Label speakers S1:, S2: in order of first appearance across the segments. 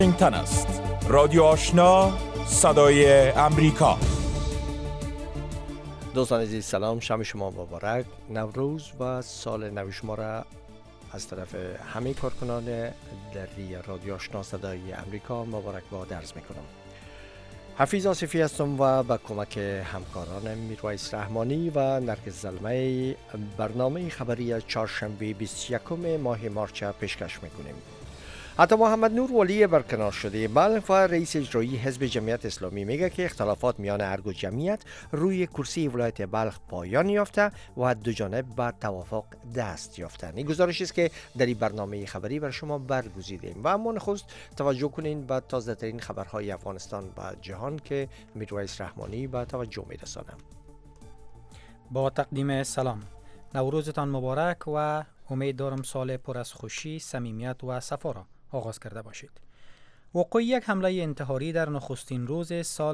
S1: واشنگتن است. رادیو آشنا، صدای امریکا.
S2: دوستان عزیز سلام، شب شما مبارک. نوروز و سال نو شما را از طرف همه کارکنان دری رادیو آشنا صدای امریکا مبارکباد عرض میکنم. حفیظ آصفی هستم و با کمک همکارانم میرویس رحمانی و نرگس زلمه برنامه خبری چهارشنبه 21 ماه مارچ پیشکش میکنیم. عطا محمد نور ولی برکنار شده بلخ و رئیس اجرایی حزب جمعیت اسلامی میگه که اختلافات میان ارگ و جمعیت روی کرسی ولایت بلخ پایان یافته و دو جانب به توافق دست یافتند. این گزارشی است که در این برنامه خبری بر شما برگزیدیم و اما نخست توجه کنین به تازه ترین خبرهای افغانستان و جهان که میرویس رحمانی به توجه میرسانم.
S3: با تقدیم سلام، نوروزتان مبارک و امید دارم سال پر از خوشی، صمیمیت و صفا را آغاز کرده باشید. وقوع یک حمله انتحاری در نخستین روز سال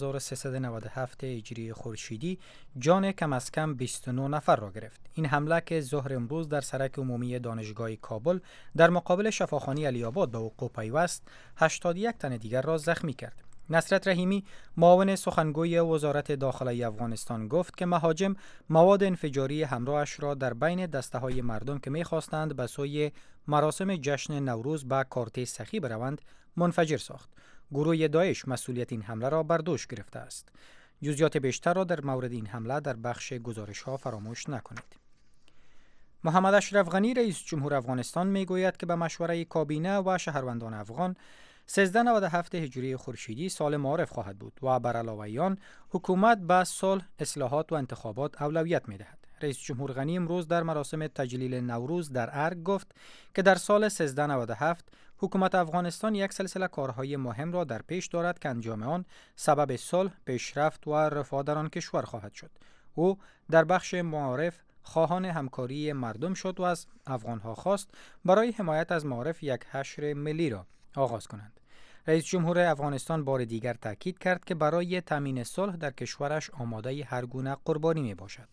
S3: 1397 هجری خورشیدی جان کم از کم 29 نفر را گرفت. این حمله که ظهر امروز در سرک عمومی دانشگاه کابل در مقابل شفاخانه علی آباد به وقوع پیوست، 81 تن دیگر را زخمی کرد. نصرت رحیمی، معاون سخنگوی وزارت داخلی افغانستان، گفت که مهاجم مواد انفجاری همراهش را در بین دسته‌های مردم که می‌خواستند به سوی مراسم جشن نوروز به کارتژ سخی بروند منفجر ساخت. گروه داعش مسئولیت این حمله را بر دوش گرفته است. جزئیات بیشتر را در مورد این حمله در بخش گزارش‌ها فراموش نکنید. محمد اشرف غنی رئیس جمهور افغانستان می‌گوید که به مشوره کابینه و شهروندان افغان 1397 هجری خورشیدی سال معارف خواهد بود و بر علاوه آن حکومت به صلح، اصلاحات و انتخابات اولویت می‌دهد. رئیس جمهور غنی امروز در مراسم تجلیل نوروز در ارگ گفت که در سال 1397 حکومت افغانستان یک سلسله کارهای مهم را در پیش دارد که انجام آن سبب صلح، پیشرفت و رفاه در آن کشور خواهد شد. او در بخش معارف خواهان همکاری مردم شد و از افغانها خواست برای حمایت از معارف یک حشر ملی را آغاز کنند. رئیس جمهور افغانستان بار دیگر تاکید کرد که برای تامین صلح در کشورش آماده هر گونه قربانی می باشد.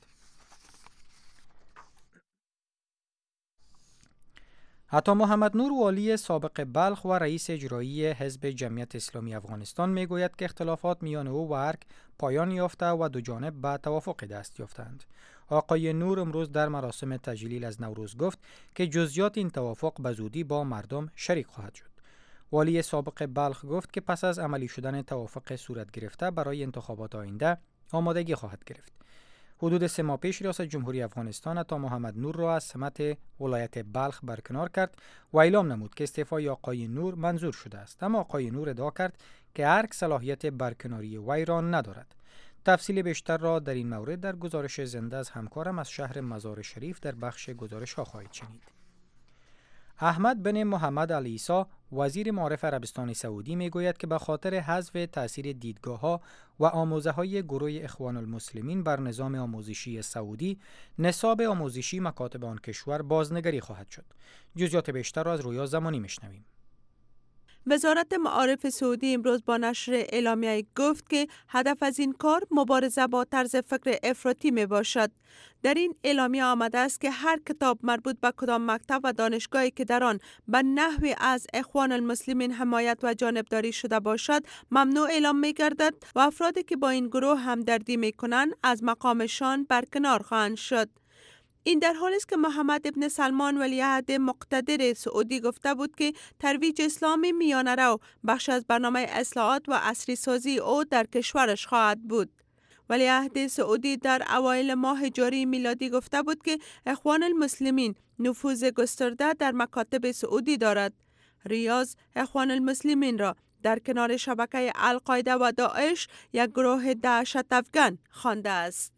S3: عطا محمد نور والی سابق بلخ و رئیس اجرایی حزب جمعیت اسلامی افغانستان می گوید که اختلافات میان او و ارگ پایان یافته و دو جانب به توافق دست یافتند. آقای نور امروز در مراسم تجلیل از نوروز گفت که جزئیات این توافق به زودی با مردم شریک خواهد شد. والی سابق بلخ گفت که پس از عملی شدن توافق صورت گرفته برای انتخابات آینده آمادگی خواهد گرفت. حدود 3 ماه پیش ریاست جمهوری افغانستان عطا محمد نور را از سمت ولایت بلخ برکنار کرد و اعلام نمود که استعفای آقای نور منظور شده است، اما آقای نور ادعا کرد که ارگ صلاحیت برکناری وی را ندارد. تفصیل بیشتر را در این مورد در گزارش زنده از همکارم از شهر مزار شریف در بخش گزارش ها خواهید شنید. احمد بن محمد العیسی، وزیر معارف عربستان سعودی، میگوید که به خاطر حذف تاثیر دیدگاه‌ها و آموزه‌های گروه اخوان المسلمین بر نظام آموزشی سعودی، نصاب آموزشی مکاتب آن کشور بازنگری خواهد شد. جزئیات بیشتر را از رویا زمانی میشنویم.
S4: وزارت معارف سعودی امروز با نشر اعلامیه گفت که هدف از این کار مبارزه با طرز فکر افراطی می باشد. در این اعلامیه آمده است که هر کتاب مربوط به کدام مکتب و دانشگاهی که در آن به نحوی از اخوان المسلمین حمایت و جانبداری شده باشد ممنوع اعلام می گردد و افرادی که با این گروه همدردی می کنند از مقامشان برکنار خواهند شد. این در حالی است که محمد ابن سلمان ولیعهد مقتدر سعودی گفته بود که ترویج اسلام میانه رو بخش از برنامه اصلاحات و عصری سازی او در کشورش خواهد بود. ولیعهد سعودی در اوایل ماه جاری میلادی گفته بود که اخوان المسلمین نفوذ گسترده در مکاتب سعودی دارد. ریاض اخوان المسلمین را در کنار شبکه القاعده و داعش یک گروه دهشت افکن خوانده است.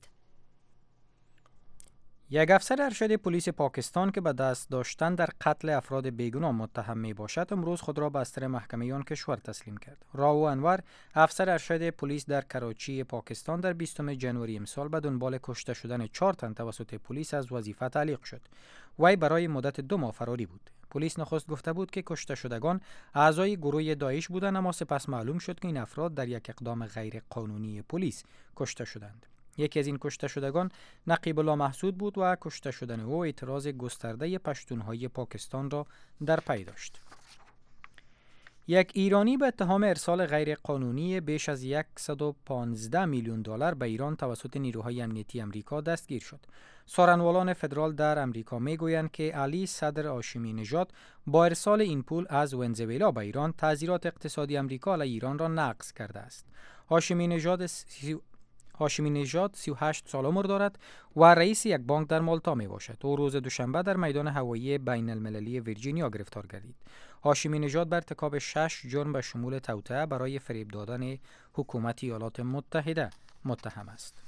S3: یک افسر ارشد پلیس پاکستان که به دست داشتن در قتل افراد بیگناه متهم می باشد امروز خود را به بستر محکمه آن کشور تسلیم کرد. راو انور، افسر ارشد پلیس در کراچی پاکستان، در 20 جنوری امسال به دنبال کشته شدن 4 تن توسط پلیس از وظیفه تعلیق شد. وی برای مدت 2 ماه فراری بود. پلیس نخست گفته بود که کشته شدگان اعضای گروه داعش بودند، اما سپس معلوم شد که این افراد در یک اقدام غیر قانونی پلیس کشته شدند. یکی از این کشته شدگان نقیب الله محسود بود و کشته شدن او اعتراض گسترده پشتونهای پاکستان را در پی داشت. یک ایرانی به اتهام ارسال غیرقانونی بیش از 115 میلیون دلار به ایران توسط نیروهای امنیتی امریکا دستگیر شد. سخنرانان فدرال در امریکا میگویند که علی صدر هاشمی نژاد با ارسال این پول از ونزوئلا به ایران تعزیرات اقتصادی امریکا علیه ایران را نقض کرده است. هاشمی نژاد 38 سال عمر دارد و رئیس یک بانک در مالتا می باشد. او روز دوشنبه در میدان هوایی بین المللی ویرجینیا گرفتار گردید. هاشمی نژاد بر ارتکاب 6 جرم به شمول توطئه برای فریب دادن حکومت ایالات متحده متهم است.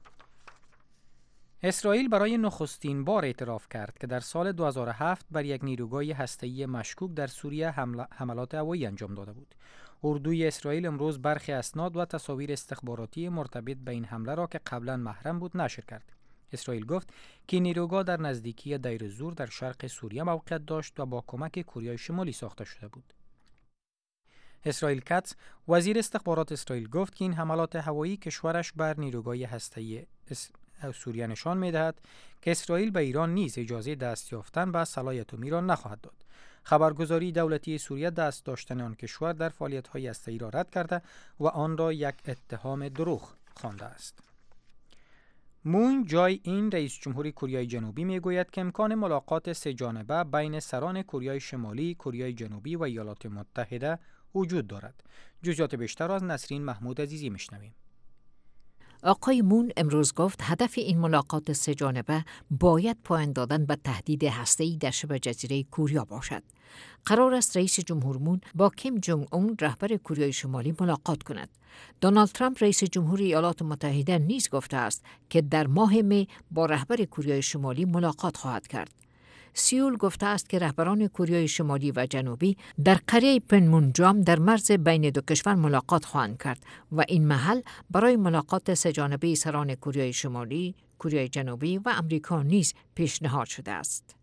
S3: اسرائیل برای نخستین بار اعتراف کرد که در سال 2007 بر یک نیروگاه هسته‌ای مشکوک در سوریه حملات هوایی انجام داده بود. اردوی اسرائیل امروز برخی اسناد و تصاویر استخباراتی مرتبط به این حمله را که قبلا محرم بود نشر کرد. اسرائیل گفت که نیروگاه در نزدیکی دیر زور در شرق سوریه موقعیت داشت و با کمک کوریای شمالی ساخته شده بود. اسرائیل کاتس وزیر استخبارات اسرائیل گفت که این حملات هوایی کشورش بر نیروگاه هسته‌ای سوریه نشان می‌دهد که اسرائیل به ایران نیز اجازه دست یافتن به سلاح اتمی را نخواهد داد. خبرگزاری دولتی سوریه دست داشتن آن کشور در فعالیت‌های هسته‌ای را رد کرده و آن را یک اتهام دروغ خوانده است. مون جای این رئیس جمهوری کره جنوبی میگوید که امکان ملاقات سه جانبه بین سران کره شمالی، کره جنوبی و ایالات متحده وجود دارد. جزئیات بیشتر از نسرین محمود عزیزی میشنویم.
S5: آقای مون امروز گفت هدف این ملاقات سه جانبه باید پایان دادن به تهدید هسته‌ای در شبه جزیره کوریا باشد. قرار است رئیس جمهور مون با کیم جونگ اون رهبر کره شمالی ملاقات کند. دونالد ترامپ رئیس جمهور ایالات متحده نیز گفته است که در ماه می با رهبر کره شمالی ملاقات خواهد کرد. سیول گفته است که رهبران کره شمالی و جنوبی در قریه پنمونجام در مرز بین دو کشور ملاقات خواهند کرد و این محل برای ملاقات سه جانبه سران کره شمالی، کره جنوبی و آمریکا نیز پیشنهاد شده است.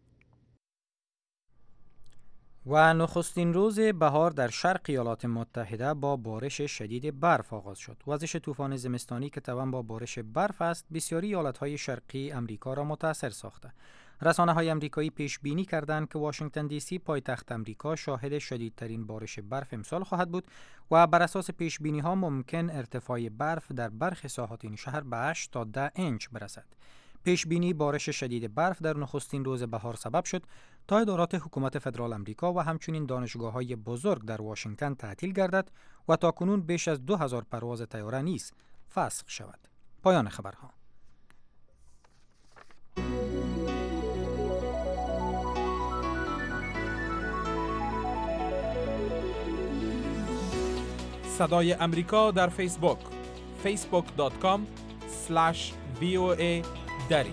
S3: و نخستین روز بهار در شرق ایالات متحده با بارش شدید برف آغاز شد. وزش طوفان زمستانی که توأم با بارش برف است، بسیاری ایالت‌های شرقی امریکا را متاثر ساخته. رسانه‌های آمریکایی پیش بینی کردند که واشنگتن دی سی پایتخت آمریکا شاهد شدیدترین بارش برف امسال خواهد بود و بر اساس پیش بینی‌ها ممکن ارتفاع برف در برخی ساحات این شهر به 8 تا 10 اینچ برسد. پیش بینی بارش شدید برف در نخستین روز بهار سبب شد تا ادارات حکومت فدرال آمریکا و همچنین دانشگاه‌های بزرگ در واشنگتن تعطیل گردد و تاکنون بیش از 2000 پرواز طیاره نیز فسخ شود. پایان خبرها.
S1: صدای امریکا در فیسبوک facebook.com/VOA دری.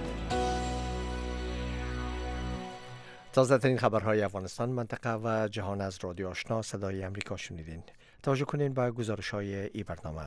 S2: تازه ترین خبرهای افغانستان، منطقه و جهان از رادیو آشنا صدای امریکا شنیدین. توجه کنین به گزارش‌های این برنامه.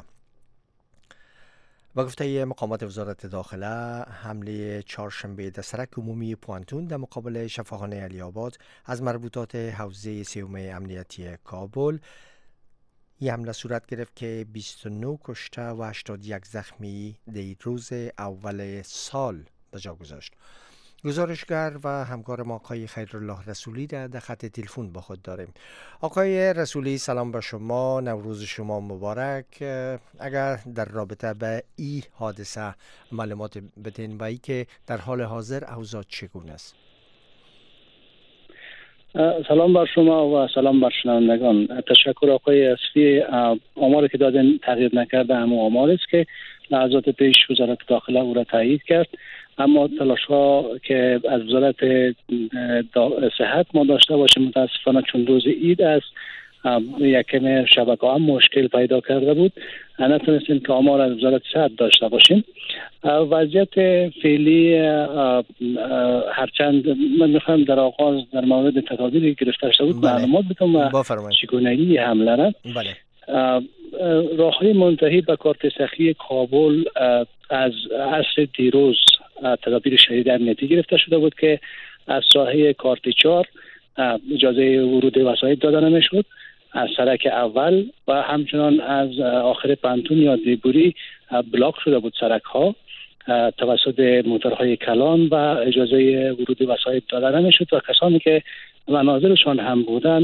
S2: با گفته مقامات وزارت داخله، حمله چهارشنبه در سرک عمومی پوانتون در مقابل شفاخانه علی آباد از مربوطات حوزه سیوم امنیتی کابل این حمله صورت گرفت که 29 کشته و 81 زخمی در روز اول سال به جا گذاشت. گزارشگر و همکار ما آقای خیرالله رسولی در خط تلفن با خود داریم. آقای رسولی، سلام به شما، نوروز شما مبارک. اگر در رابطه به این حادثه معلومات بدین و ای که در حال حاضر اوضاع چگونه است؟
S6: سلام بر شما و سلام بر شنوندگان. تشکر آقای اصفی. آماری که دادن تغییر نکرده، همون آمار است که لحظات پیش وزارت داخله او را تایید کرد، اما تلاش ها که از وزارت صحت ما داشته باشیم متاسفانه چون روز عید است یکم شبکه هم مشکل پیدا کرده بود، نتونستیم که آمار از وزارت صحت داشته باشیم. وضعیت فعلی هرچند من میخوام در آغاز در مورد تدابیری که گرفته شده بود معلومات بدم و چگونگی حمله را. راههای منتهی به کارت سخی کابل از عصر دیروز تدابیر شدید امنیتی گرفته شده بود که از ساحه کارت 4 اجازه ورود وسایط داده نمیشد، از سرک اول و همچنان از آخر پنتون یا دیبوری بلاک شده بود سرک ها توسط موتورهای کلان و اجازه ورود وسایط داده نمیشد و کسانی که منازلشان هم بودن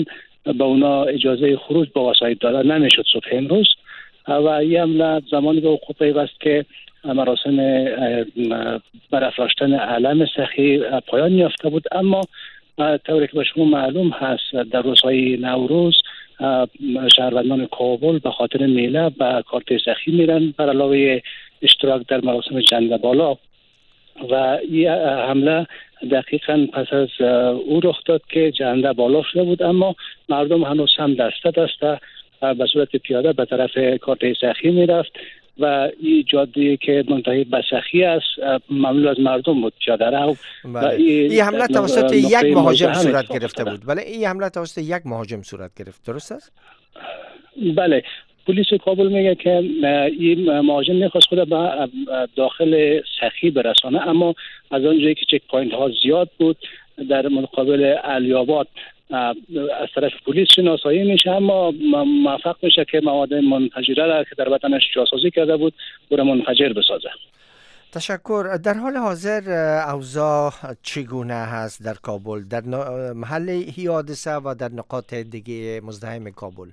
S6: به اونا اجازه خروج با وسایط دادن نمیشد صبح امروز. و این حمله زمانی به وقوع پیوست که مراسم برافراشتن علم سخی پایان یافته بود. اما طوری که به شما معلوم هست در روزهای نوروز شهروندان کابل به خاطر میله به کارت سخی میرن بر علاوه اشتراک در مراسم جنده بالا. و این حمله دقیقاً پس از او رخ داد که جنده بالا شده بود، اما مردم هنوز هم دسته به صورت پیاده به طرف کارت سخی میرفت و این جاده که منتهی به سخی است مملو از مردم بود، پیاده رو.
S2: این حمله توسط یک مهاجم صورت گرفته بود. بله، این حمله توسط یک مهاجم صورت گرفت، درست است؟
S6: بله، پلیس کابل میگه که این مهاجم میخواست خود به داخل سخی برسانه، اما از آنجایی که چک پوینت ها زیاد بود در مقابل علی‌آباد از طرف پلیس شناسایی میشه، اما موفق میشه که مواد منفجره را که در بدنش جاسازی کرده بود او را منفجر بسازه.
S2: تشکر. در حال حاضر اوضاع چگونه هست در کابل، در محل این حادثه و در نقاط دیگه مزدحم کابل؟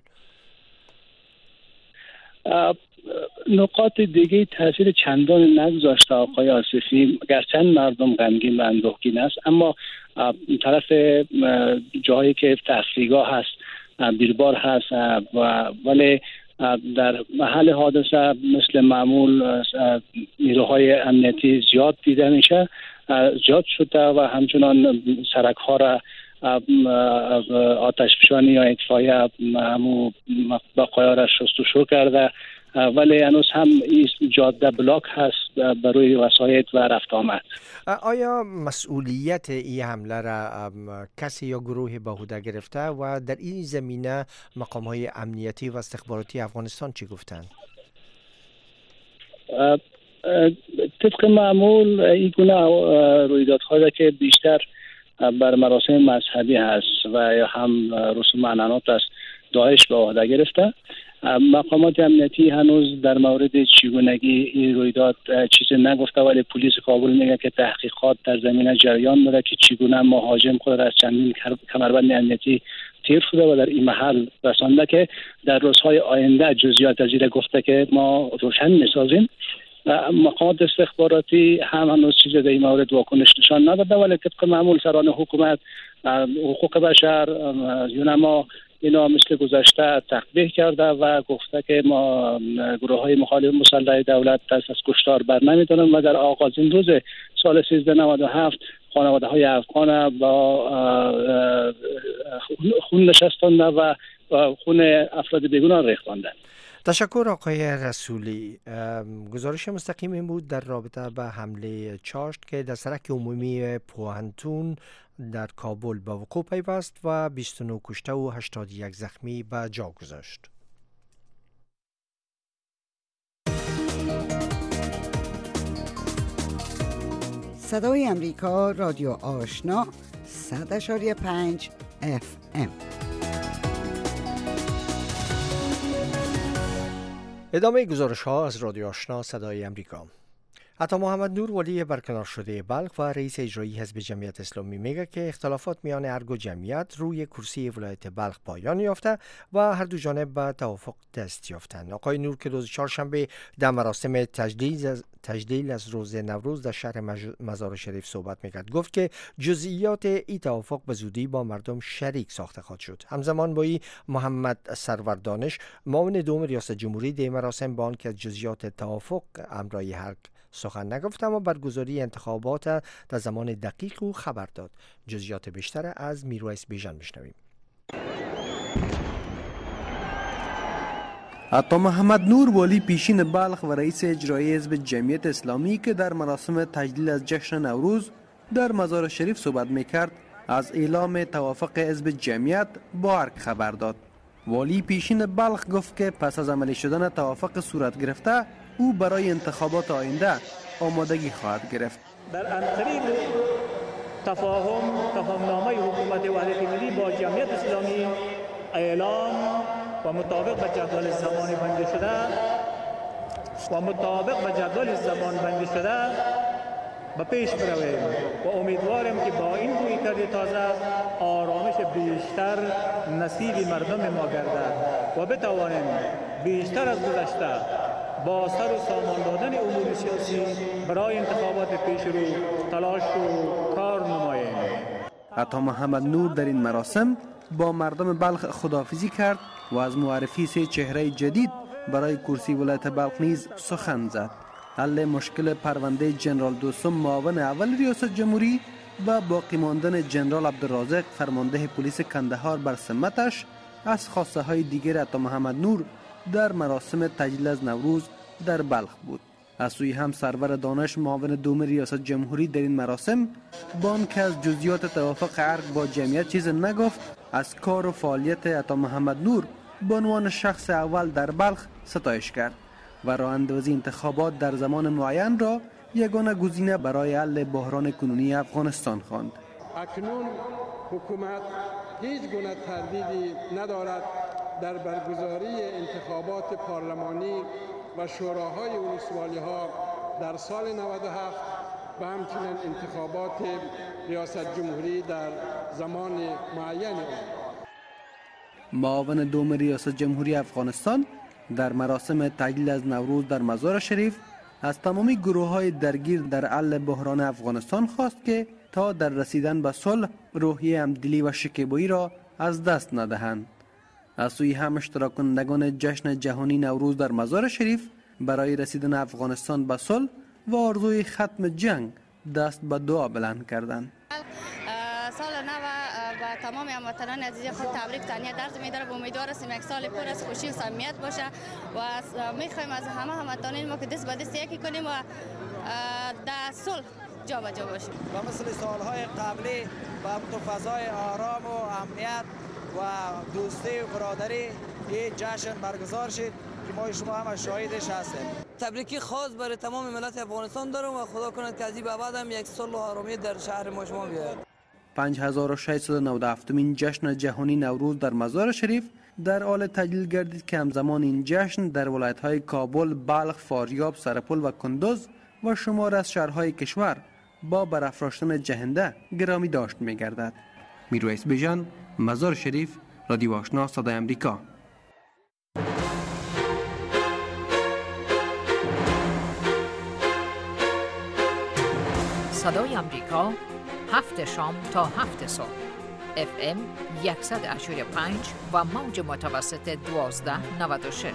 S6: نقاط دیگه تاثیر چندان نگذاشته آقای آصفی، گرچند مردم غمگین و اندوهگین است، اما طرف جایی که تفریحگاه هست، بیربار هست ولی در محل حادثه مثل معمول نیروهای امنیتی زیاد دیده میشه، زیاد شده و همچنان سرک ها را آتشفشانی یا اطفایه همو بقایا را شستشو کرده، ولی هنوز هم این جاده بلاک هست برای وسایط و رفت آمد.
S2: آیا مسئولیت این حمله را کسی یا گروه به عهده گرفته و در این زمینه مقام های امنیتی و استخباراتی افغانستان چی گفتند؟
S6: طبق معمول این گونه رویدادها که بیشتر بر مراسم مذهبی هست و یا هم رسوم عنعنات است داعش به عهده گرفته. مقامات امنیتی هنوز در مورد چگونگی این رویداد چیزی نگفته، ولی پلیس کابل میگه که تحقیقات در زمینه جریان داره که چگونه مهاجم خود از چندین کمربند امنیتی تیر شده و در این محل رسانده که در روزهای آینده جزئیات از این گفته که ما روشن میسازیم. مقامات استخباراتی هم هنوز چیزی در این مورد واکنش نشان نداده، ولی طبق معمول سران حکومت، حقوق بشر، یونما اینا مثل گذشته تقبیح کرده و گفته که ما گروه های مخالف مسلح دولت دست از کشتار بر نمیدارن و در آغازین روز سال 1397 خانواده های افغان با خون نشستانده و خون افراد بیگناه ریختاندن.
S2: تشکر آقای رسولی. گزارش مستقیم این بود در رابطه به حمله چاشت که در سرک عمومی پوهنتون در کابل به وقوع پیوست و 29 کشته و 81 زخمی به جا گذاشت.
S7: صدای امریکا، رادیو آشنا 100.5 FM.
S2: ادامه گزارش ها از رادیو آشنا صدای امریکا. عطا محمد نور ولی برکنار شده بلخ و رئیس اجرایی حزب جمعیت اسلامی میگه که اختلافات میان ارگ و جمعیت روی کرسی ولایت بلخ پایان یافته و هر دو جانب به توافق دست یافتند. آقای نور که روز چهارشنبه در مراسم تجلیل از روز نوروز در شهر مزار شریف صحبت میکرد، گفت که جزئیات این توافق به زودی با مردم شریک ساخته خواهد شد. همزمان با این محمد سرور دانش معاون دوم ریاست جمهوری در مراسم با آنکه جزئیات توافق امرای حق سخن نگفت، اما برگزاری انتخابات در زمان دقیق او خبر داد. جزئیات بیشتر از میرویس بیژن بشنویم.
S8: عطا محمد نور والی پیشین بلخ و رئیس اجرایی حزب جمعیت اسلامی که در مراسم تجلیل از جشن نوروز در مزار شریف صحبت میکرد، از اعلام توافق حزب جمعیت با ارگ خبر داد. والی پیشین بلخ گفت که پس از عملی شدن توافق صورت گرفته، او برای انتخابات آینده آمادگی خواهد گرفت.
S9: در انقریب تفاهمنامه حکومت وحدت ملی با جمعیت اسلامی اعلام و مطابق به جدول زمانی بندی شده به پیش برویم و امیدوارم که با این رویکرد تازه آرامش بیشتر نصیب مردم ما گردد و بتوانیم بیشتر از گذشته با سر و سامان دادن امور سیاسی برای انتخابات پیش رو تلاش و کار نماییم.
S8: عطا محمد نور در این مراسم با مردم بلخ خداحافظی کرد و از معرفی سه چهره جدید برای کرسی ولایت بلخ نیز سخن زد. حل مشکل پرونده جنرال دوستم معاون اول ریاست جمهوری و باقی ماندن جنرال عبدالرازق فرمانده پلیس کندهار بر سمتش از خواسته های دیگر عطا محمد نور در مراسم تجلیل از نوروز در بلخ بود. از سوی هم سرور دانش معاون دوم ریاست جمهوری در این مراسم بان که از جزئیات توافق ارگ با جمعیت چیز نگفت، از کار و فعالیت عطا محمد نور به عنوان شخص اول در بلخ ستایش کرد و راه اندازی انتخابات در زمان معین را یگانه گزینه برای حل بحران کنونی افغانستان خواند.
S10: اکنون حکومت هیچ گونه تردیدی ندارد در برگزاری انتخابات پارلمانی و شوراهای ولسوالی ها در سال 97 و همچنین انتخابات ریاست جمهوری در زمان معین آن.
S8: معاون دوم ریاست جمهوری افغانستان در مراسم تجلیل از نوروز در مزار شریف از تمامی گروه‌های درگیر در حل بحران افغانستان خواست که تا در رسیدن به صلح روحیه همدلی و شکیبایی را از دست ندهند. از سوی هم اشتراک کنندگان جشن جهانی نوروز در مزار شریف برای رسیدن افغانستان به صلح و آرزوی ختم جنگ دست به دعا بلند کردند.
S11: سال نو و تمام هموطنان عزیز خود تبریک تهنیت عرض می‌دارم. امیدوار هستیم یک سال پر از خوشی و صمیمیت باشه و می‌خوایم از همه هموطنان ما که دست به دست یکی کنیم و در صلح جا به جا باشیم
S12: و مثل سالهای قبلی با تو فضای آرام و امنیت و دوستی و برادری این جشن برگزار شد که ما شما هم شاهدش هستیم.
S13: تبریکی خاص برای تمام ملت افغانستان دارم و خدا کنه که از این به بعد هم یک صلح و آرامی در شهر ما شما بیاید.
S8: 5697مین جشن جهانی نوروز در مزار شریف در حال تجلیل گردید که همزمان این جشن در ولایت‌های کابل، بلخ، فاریاب، سرپل و کندوز و شمار از شهرهای کشور با برافراشتن جهنده گرامی داشت می‌گردد. میرویس بیژن، مزار شریف، رادیو آشنا صدای امریکا.
S5: صدای امریکا 7 شام تا 7 صبح FM 100.5 و موج متوسط 1296.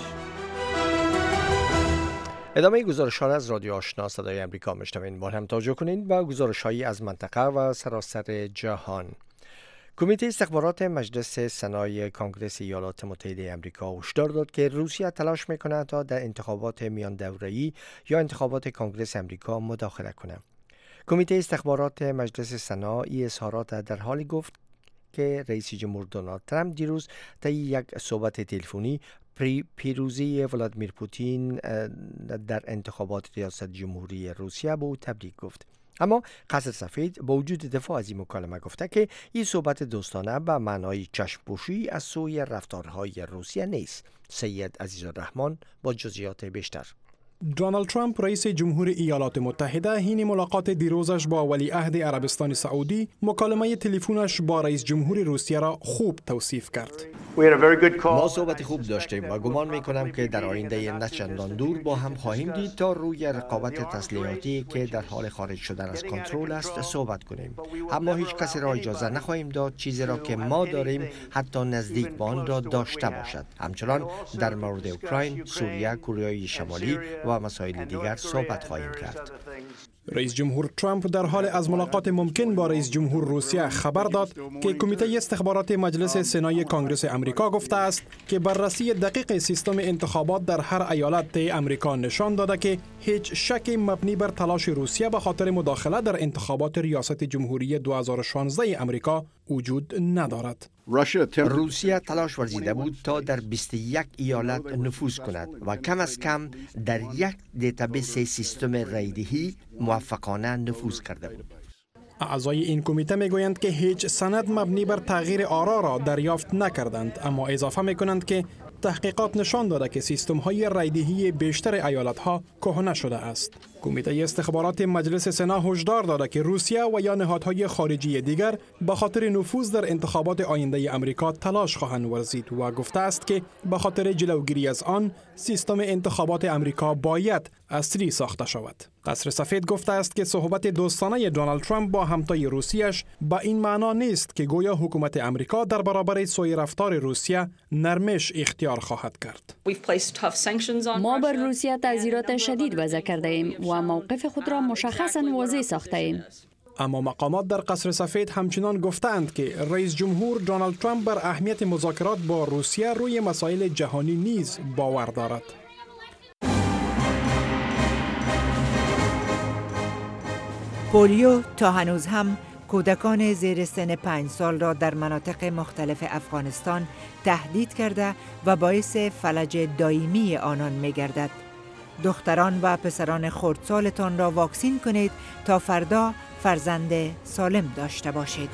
S2: ادامه گزارش‌ها از رادیو آشنا صدای امریکا میشنوید. بار هم توجه کنید و گزارش‌هایی از منطقه و سراسر جهان. کمیته استخبارات مجلس سنای کنگره ایالات متحده آمریکا هشدار داد که روسیه تلاش می‌کند تا در انتخابات میان دوره‌ای یا انتخابات کنگره آمریکا مداخله کند. کمیته استخبارات مجلس سنا این اظهارات در حالی گفت که رئیس جمهور دونالد ترامپ دیروز طی یک صحبت تلفنی پیروزی ولادیمیر پوتین در انتخابات ریاست جمهوری روسیه به او تبریک گفت. اما قصر سفید با وجود دفاع از این مکالمه گفته که این صحبت دوستانه به معنای چشم‌پوشی از سوی رفتارهای روسیه نیست. سید عزیزالرحمن با جزئیات بیشتر.
S14: دونالد ترامپ رئیس جمهور ایالات متحده حین ملاقات دیروزش با ولیعهد عربستان سعودی مکالمه تلفنش با رئیس جمهور روسیه را خوب توصیف کرد.
S2: ما صحبت خوب داشتیم و گمان میکنم که در آینده نه چندان دور با هم خواهیم دید تا روی رقابت تسلیحاتی که در حال خارج شدن از کنترل است صحبت کنیم. اما هیچ کسی را اجازه نخواهیم داد چیزی را که ما داریم حتی نزدیک به آن را داشته باشد. همچنان در مورد اوکراین، سوریه، کره شمالی و مسائل دیگر صحبت خواهیم کرد.
S14: رئیس جمهور ترامپ در حال از ملاقات ممکن با رئیس جمهور روسیه خبر داد که کمیته استخبارات مجلس سنای کنگره آمریکا گفته است که بررسی دقیق سیستم انتخابات در هر ایالت آمریکا نشان داده که هیچ شک مبنی بر تلاش روسیه به خاطر مداخله در انتخابات ریاست جمهوری 2016 آمریکا وجود ندارد.
S2: روسیه تلاش ورزیده بود تا در 21 ایالت نفوذ کند و کم از کم در یک دیتابیس سیستم رایدهی موفقانه نفوذ کرده بود.
S14: اعضای این کمیته میگویند که هیچ سند مبنی بر تغییر آرا را دریافت نکردند، اما اضافه میکنند که تحقیقات نشان داده که سیستم های رایدهی بیشتر ایالت ها کهنه شده است. کمیته استخبارات مجلس سنا هشدار داده که روسیه و یا نهادهای خارجی دیگر به خاطر نفوذ در انتخابات آینده امریکا تلاش خواهند ورزید و گفته است که به خاطر جلوگیری از آن سیستم انتخابات امریکا باید اصلی ساخته شود. قصر سفید گفته است که صحبت دوستانه دونالد ترامپ با همتای روسیه‌اش با این معنا نیست که گویا حکومت امریکا در برابر سوء رفتار روسیه نرمش اختیار خواهد کرد.
S15: ما بر روسیه تعزیرات شدید وضع کرده ایم و موقف خود را مشخصاً واضح ساخته ایم.
S14: اما مقامات در قصر سفید همچنان گفتند که رئیس جمهور دونالد ترامپ بر اهمیت مذاکرات با روسیه روی مسائل جهانی نیز باور دارد.
S16: پولیو تا هنوز هم کودکان زیر سن 5 سال را در مناطق مختلف افغانستان تهدید کرده و باعث فلج دائمی آنان می گردد. دختران و پسران خردسالتان را واکسین کنید تا فردا فرزند سالم داشته باشید.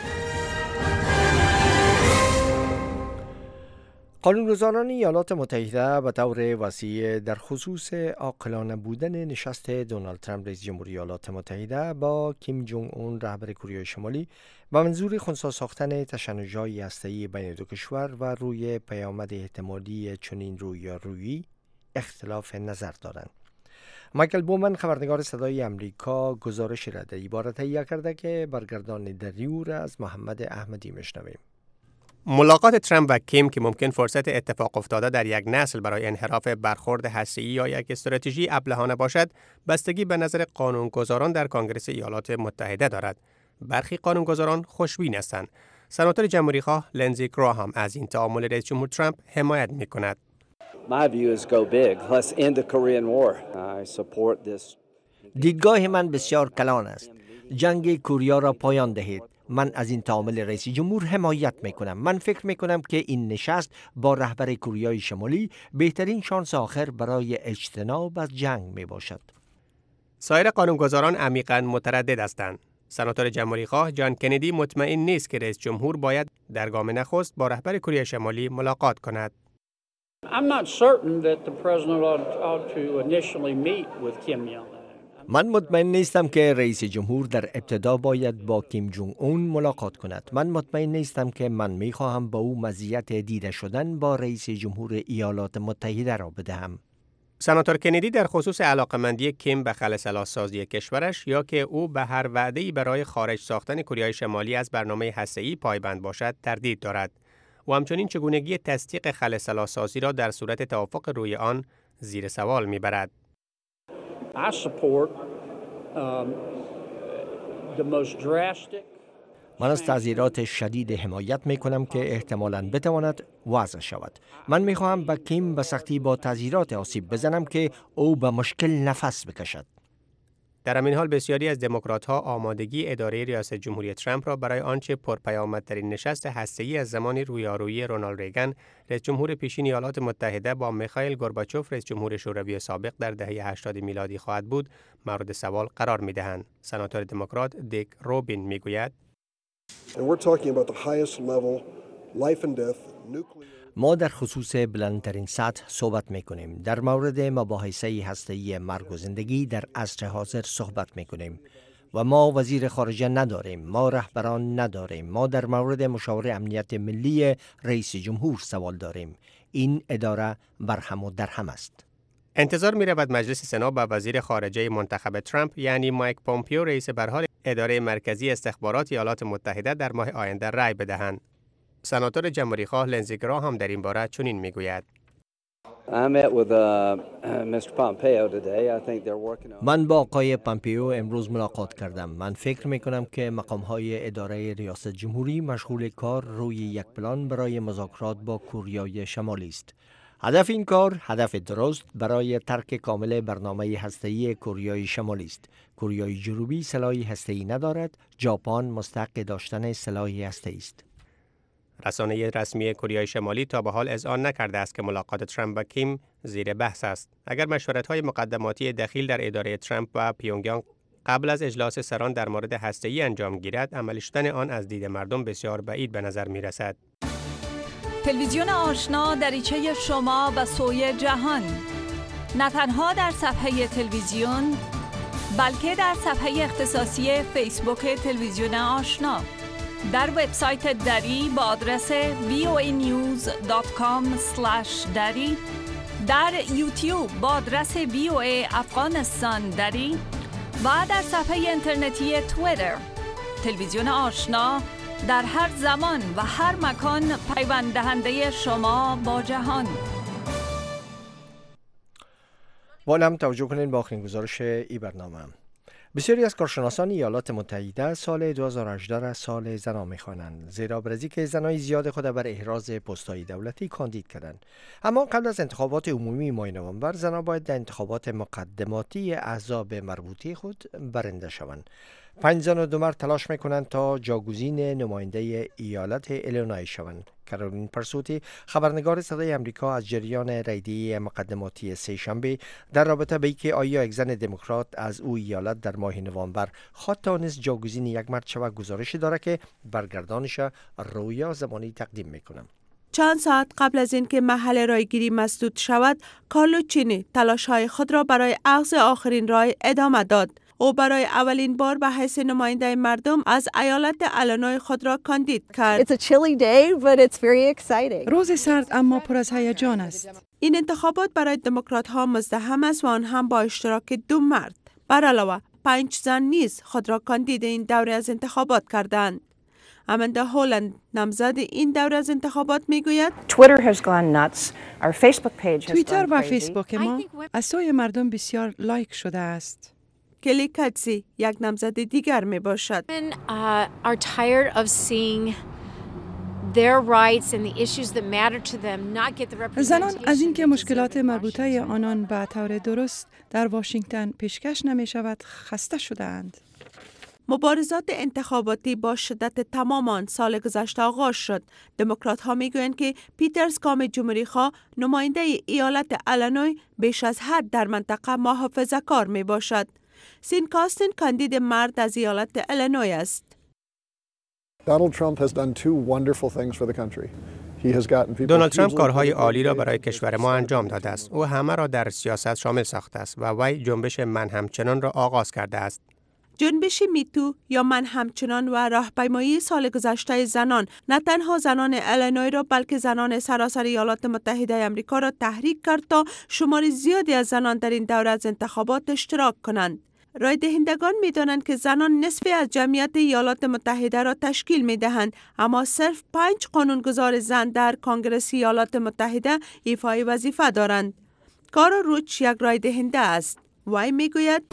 S2: قانونگذاران ایالات متحده به طور وسیع در خصوص عاقلانه بودن نشست دونالد ترامپ رئیس جمهوری ایالات متحده با کیم جونگ اون رهبر کره شمالی به منظور خنثی ساختن تشنج‌های هسته‌ای بین دو کشور و روی پیامد احتمالی چنین رویارویی اختلاف نظر دارند. مایکل بومن خبرنگار صدای امریکا گزارش را در این باره تهیه کرده که برگردان دریو را از محمد احمدی میشنویم.
S17: ملاقات ترامپ و کیم که ممکن فرصت اتفاق افتاده در یک نسل برای انحراف برخورد هسته‌ای یا یک استراتژی ابلهانه باشد، بستگی به نظر قانونگذاران در کنگره ایالات متحده دارد. برخی قانونگذاران خوشبین هستند. سناتور جمهوری‌خواه لنزی گراهام از این تعامل رئیس جمهور ترامپ حمایت می‌کند.
S2: دیدگاه من بسیار کلان است. جنگ کره را پایان دهید. من از این تعامل رئیس جمهور حمایت میکنم. من فکر میکنم که این نشست با رهبر کره شمالی بهترین شانس آخر برای اجتناب از جنگ می باشد.
S17: سایر قانونگذاران عمیقاً متردد هستند. سناتور جمهوری‌خواه جان کندی مطمئن نیست که رئیس جمهور باید در گام نخست با رهبر کره شمالی ملاقات کند.
S2: من مطمئن نیستم که رئیس جمهور در ابتدا باید با کیم جونگ اون ملاقات کند. من مطمئن نیستم که من میخواهم با او مزیت دیده شدن با رئیس جمهور ایالات متحده را بدهم.
S17: سناتور کندی در خصوص علاقمندی کیم به خلسلاسازی کشورش یا که او به هر وعده‌ای برای خارج ساختن کره شمالی از برنامه هسته‌ای پایبند باشد تردید دارد و همچنین چگونگی تصدیق خلسلاسازی را در صورت توافق روی آن زیر سوال میبرد.
S2: من از تعزیرات شدید حمایت می کنم که احتمالاً بتواند وضع شود. من می خواهم به کیم به سختی با تعزیرات آسیب بزنم که او به مشکل نفس بکشد.
S17: در همین حال بسیاری از دموکرات‌ها آمادگی اداره ریاست جمهوری ترامپ را برای آنچه پرپیامدترین نشست هسته‌ای از زمان رویارویی رونالد ریگن رئیس جمهور پیشین ایالات متحده با میخائیل گورباچوف رئیس جمهور شوروی سابق در دهه 80 میلادی خواهد بود مورد سوال قرار می‌دهند. سناتور دموکرات دیک روبین میگوید
S2: ما در خصوص بلندترین سطح صحبت میکنیم. در مورد مباحثه هسته‌ای مرگ و زندگی در عصر حاضر صحبت میکنیم و ما وزیر خارجه نداریم، ما رهبران نداریم، ما در مورد مشاور امنیت ملی رئیس جمهور سوال داریم. این اداره برهم و درهم است.
S17: انتظار می رود مجلس سنا با وزیر خارجه منتخب ترامپ یعنی مایک پومپیو رئیس برحال اداره مرکزی استخبارات ایالات متحده در ماه آینده رأی بدهند. سناتور جمهوری‌خواه لنزی گراهام در این باره چنین میگوید:
S2: من با آقای پامپیو امروز ملاقات کردم. من فکر میکنم که مقام‌های اداره ریاست جمهوری مشغول کار روی یک پلان برای مذاکرات با کره شمالی است. هدف این کار هدف درست برای ترک کامل برنامه هسته‌ای کره شمالی است. کره جنوبی سلاح هسته‌ای ندارد. ژاپن مستحق داشتن سلاح هسته‌ای است.
S17: رسانه رسمی کره شمالی تا به حال اذعان نکرده است که ملاقات ترامپ و کیم زیر بحث است. اگر مشورت‌های مقدماتی دخیل در اداره ترامپ و پیونگیانگ قبل از اجلاس سران در مورد هسته‌ای انجام گیرد، عملی شدن آن از دید مردم بسیار بعید به نظر می‌رسد.
S18: تلویزیون آشنا دریچه شما به سوی جهان. نه تنها در صفحه تلویزیون بلکه در صفحه اختصاصی فیسبوک تلویزیون آشنا، در وبسایت دری با آدرس voanews.com/dari، در یوتیوب با آدرس VOA افغانستان دری و در صفحه اینترنتی توییتر. تلویزیون آشنا در هر زمان و هر مکان پیوند دهنده شما با جهان.
S2: والا هم توجه کنین با آخرین گزارش ای برنامه. بسیاری از کارشناسان ایالات متحده سال 2018 را سال زنان می‌خوانند، زیرا برزی که زنای زیاد خود بر احراز پست‌های دولتی کاندید کردند. اما قبل از انتخابات عمومی ماه نوامبر، زنان باید در انتخابات مقدماتی احزاب مربوطه خود برنده شوند. 5 زن و 2 مرد تلاش میکنند تا جاگزین نماینده ایالت ایلینوی شوند. کارولین پرسوتی، خبرنگار صدای امریکا، از جریان رایده‌ای مقدماتی سه‌شنبه در رابطه به اینکه آیا یک زن دموکرات از او ایالت در ماه نوامبر خواهد توانست جاگزین یک مرد شود گزارش داره که برگردانش رویا زمانی تقدیم میکنم.
S4: چند ساعت قبل از اینکه محل رایگیری مسدود شود، کارلو چینی تلاش‌های خود را برای اخذ آخرین رای ادامه داد. او برای اولین بار به حیث نماینده مردم از ایالت ایلینوی خود را کاندید کرد.
S19: It's a chilly day, but it's very exciting.
S20: روز سرد اما پر از هیجان است.
S4: این انتخابات برای دموکرات ها مزدحم است و آن هم با اشتراک 2 مرد. بر علاوه 5 زن نیز خود را کاندید این دوره از انتخابات کردند. اماندا هولند، نامزد این دوره از انتخابات، میگوید
S20: توییتر و فیسبوک ما از سوی مردم بسیار لایک شده است.
S4: کلی کاتسی، یک نامزد دیگر می باشد.
S20: زنان از اینکه مشکلات مربوطه آنان به طور درست در واشنگتن پیشکش نمی شود خسته شدند.
S4: مبارزات انتخاباتی با شدت تمام آن سال گذشته آغاز شد. دموکرات ها میگویند که پیتر اسکام جمهوری خواه، نماینده ایالت ایلینوی، بیش از حد در منطقه محافظه‌کار می باشد. سین کاستن، کاندید مرد از ایالت ایلینوی است.
S17: دونالد ترامپ کارهای عالی را برای کشور ما انجام داده است. او همه را در سیاست شامل ساخته است و وی جنبش من همچنان را آغاز کرده است.
S4: جنبش میتو یا من همچنان و راهپیمایی سال گذشته زنان نه تنها زنان ایلینوی را بلکه زنان سراسر ایالات متحده آمریکا را تحریک کرد تا شمار زیادی از زنان در این دوره از انتخابات اشتراک کنند. رای دهندگان می دانند که زنان نصف از جمعیت ایالات متحده را تشکیل می دهند، اما صرف 5 قانونگذار زن در کنگره ایالات متحده ایفای وظیفه دارند. کارا روچ یک رای دهنده است. وی میگوید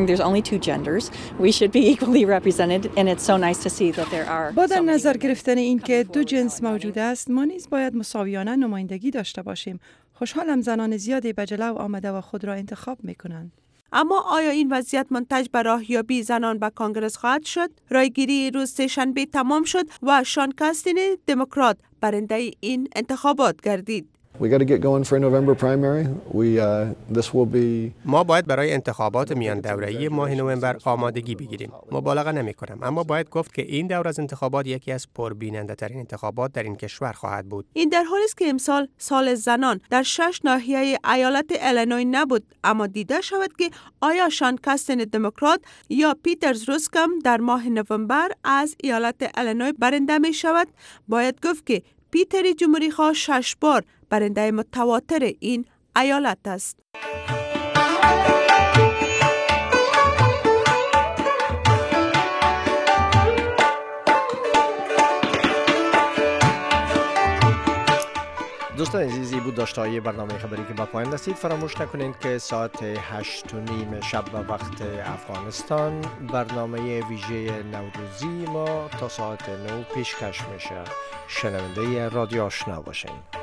S20: با در نظر گرفتن این که 2 جنس موجود است، ما نیز باید مساویانه نمایندگی داشته باشیم. خوشحالم زنان زیادی به جلو آمده و خود را انتخاب میکنند.
S4: اما آیا این وضعیت منتج به راهیابی زنان به کانگرس خواهد شد؟ رایگیری روز سه‌شنبه تمام شد و شان کاستن دموکرات برنده این انتخابات گردید.
S17: ما باید برای انتخابات میان دوره‌ای ماه نوامبر آمادگی بگیریم. مبالغه نمی‌کنم، اما باید گفت که این دوره از انتخابات یکی از پربیننده‌ترین انتخابات در این کشور خواهد بود.
S4: این در حالی است که امسال سال زنان در 6 ناحیه ایالت ایلینوی نبود، اما دیده شود که آیا شان کاستن دموکرات یا پیتر اسکام در ماه نوامبر از ایالت ایلینوی برنده می شود. باید گفت که پیتر جمهوری خواه 6 بار برنده متواتر این ایالت است.
S2: دوستان عزیزی بود داشته‌های برنامه خبری که به پایان رسید. فراموش نکنید که ساعت 8:30 شب به وقت افغانستان برنامه ویژه نوروزی ما تا ساعت 9 پیشکش میشه. شنونده رادیو آشنا باشین.